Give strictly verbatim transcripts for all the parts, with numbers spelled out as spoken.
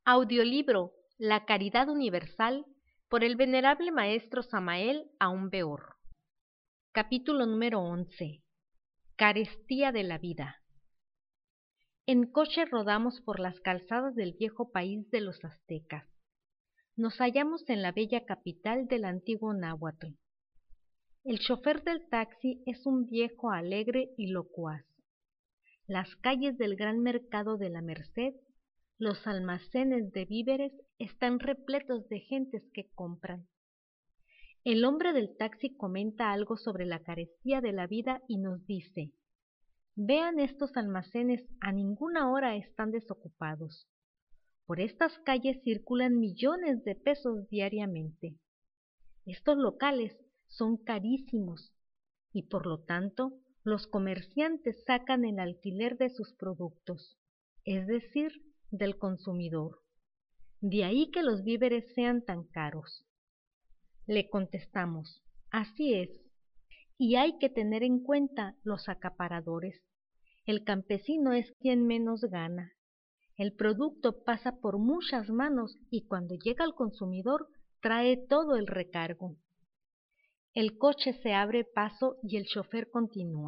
Audiolibro La Caridad Universal por el Venerable Maestro Samael Aun Weor. Capítulo número once. Carestía de la vida. En coche rodamos por las calzadas del viejo país de los aztecas. Nos hallamos en la bella capital del antiguo Náhuatl. El chofer del taxi es un viejo alegre y locuaz. Las calles del gran mercado de la Merced, los almacenes de víveres están repletos de gentes que compran. El hombre del taxi comenta algo sobre la carestía de la vida y nos dice: vean estos almacenes, a ninguna hora están desocupados. Por estas calles circulan millones de pesos diariamente. Estos locales son carísimos y por lo tanto los comerciantes sacan el alquiler de sus productos, es decir, del consumidor. De ahí que los víveres sean tan caros. Le contestamos: así es, y hay que tener en cuenta los acaparadores. El campesino es quien menos gana. El producto pasa por muchas manos y cuando llega al consumidor trae todo el recargo. El coche se abre paso y el chofer continúa.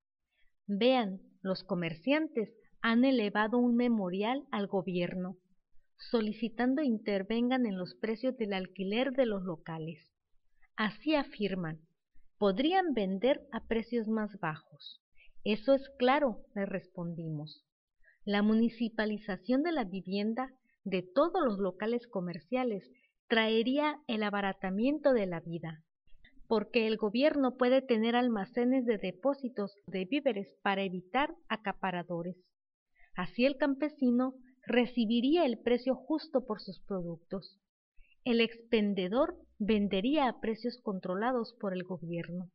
Vean, los comerciantes han elevado un memorial al gobierno, solicitando intervengan en los precios del alquiler de los locales. Así afirman, podrían vender a precios más bajos. Eso es claro, le respondimos. La municipalización de la vivienda de todos los locales comerciales traería el abaratamiento de la vida, porque el gobierno puede tener almacenes de depósitos de víveres para evitar acaparadores. Así el campesino recibiría el precio justo por sus productos. El expendedor vendería a precios controlados por el gobierno.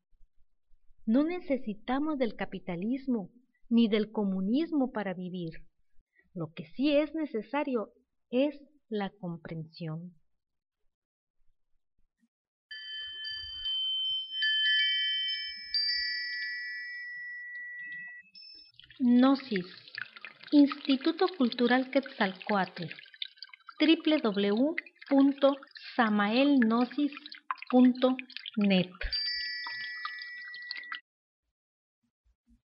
No necesitamos del capitalismo ni del comunismo para vivir. Lo que sí es necesario es la comprensión. Gnosis, Instituto Cultural Quetzalcóatl, doble u doble u doble u punto samael gnosis punto net.